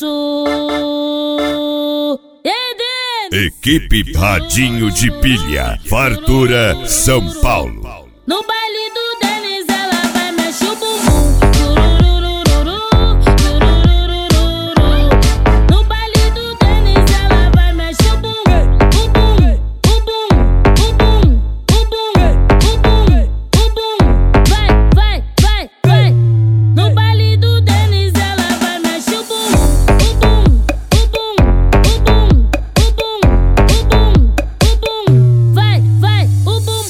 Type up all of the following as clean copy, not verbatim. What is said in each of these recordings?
Equipe Radinho de Pilha, Fartura, São Paulo. No baile do Denis ela vai mexer o bumbum. No baile do Denis ela vai mexer o bumbum. O bum, o bum, o bum, o bum, o bum, o bum. Vai, vai, vai, vai. No baile do Denis ela vai mexer o bumbum. O bum, o bum, o bum, o bum, o bum, o bum. Vai, vai, o bumbum.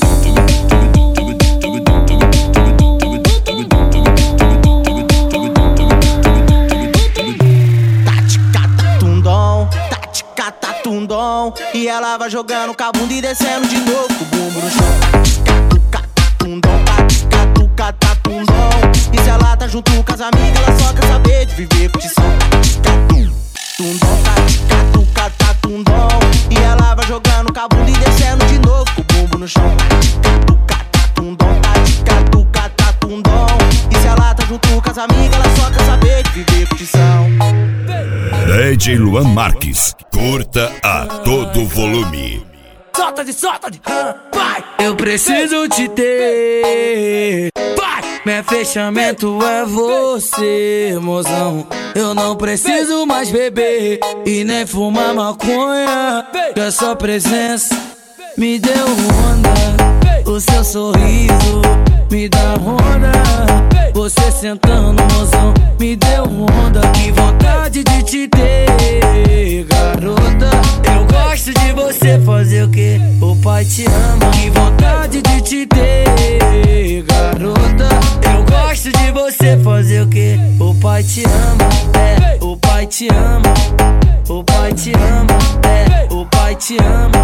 Tundom, e ela vai jogando com a bunda e descendo de novo com o bumbum no chão. Tundom, tundom. E se ela tá junto com as amigas, ela só quer saber de viver curtição. Tundom, tundom. E ela vai jogando com a bunda e descendo de novo com o bumbum no chão. Tundom, tundom. E se ela tá junto com as amigas, ela só quer saber de viver curtição. DJ Luan Marques, curta a todo volume. Solta de vai! Eu preciso te ter, vai! Meu fechamento é você, mozão. Eu não preciso mais beber e nem fumar maconha, que a sua presença me deu onda. O seu sorriso me dá onda. Você sentando, mozão, me deu onda. Que vontade de te ter, garota. Eu gosto de você fazer o que o pai te ama. Que vontade de te ter, garota. Eu gosto de você fazer o que o pai te ama. É, o pai te ama. O pai te ama. É, o pai te ama.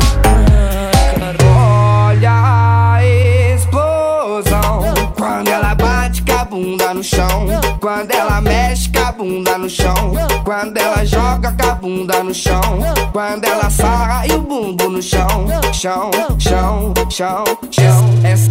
Olha a explosão quando ela bate com a bunda no chão, quando ela mexe com a bunda no chão, quando ela joga com a bunda no chão, quando ela sarra e o bumbum no chão, chão, chão, chão, chão.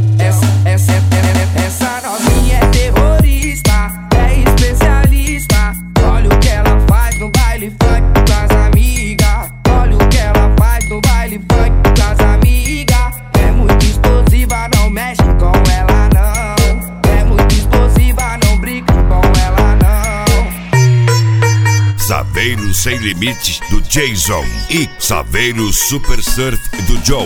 Essa novinha é terrorista, é especialista. Olha o que ela faz no baile funk com as amigas. Olha o que ela faz no baile funk com as amigas. É muito explosiva, não mexe com ela não. É muito explosiva, não brinca com ela não. Saveiros Sem Limites do Jason e Saveiros Super Surf do Joe.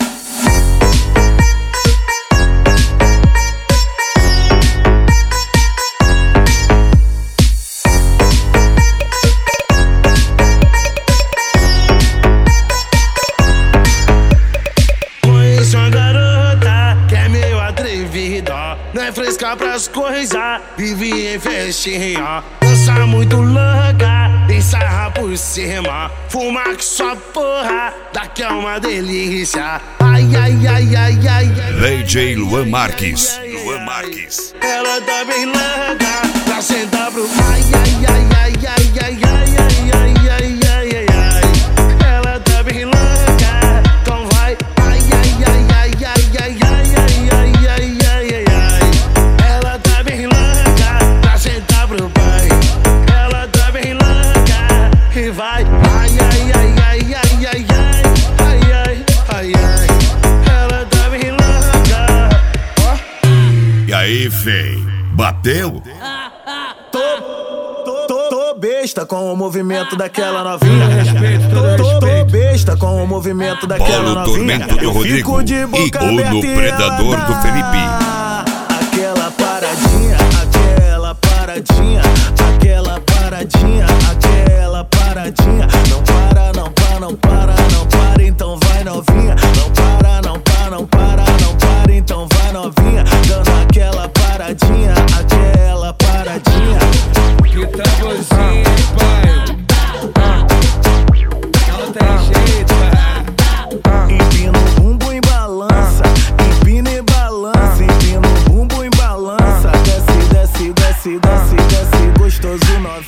Não é fresca pras coisas, vive em festinha. Dança muito louca, tem sarra por cima. Fuma que só porra, daqui é uma delícia. Ai, ai, ai, ai, ai. DJ Luan Marques. Luan Marques. Ela tá bem louca, pra sentar pro ai, ai, ai, ai, ai, ai, ai, ai, ai, ai, ai, ai. Ela tá bem louca, então vai. Ai, ai, ai, ai, ai, ai, ai, ai, ai, ai, ai, ai. Ela tá bem louca, pra sentar pro pai. Ela tá bem louca e vai. Ai, ai, ai, ai, ai, ai, ai, ai, ai, ai. Ela tá bem louca. E aí, fei? Bateu? Tô besta com o movimento daquela novinha. Tô besta com o movimento daquela Paulo novinha. Tormento do Rodrigo e o Predador do Felipe. Aquela paradinha, aquela paradinha, aquela paradinha, aquela paradinha. Não para, não para, não para, não para, então vai novinha. Não para, não para, não para, não para, então vai novinha. Dando aquela paradinha, aquela paradinha. Que tá você, pai? Não tem jeito, pai. Empina o bumbum em balança, empina e balança, empina o bumbum em balança. Desce, desce, desce, desce, desce, gostoso novinho.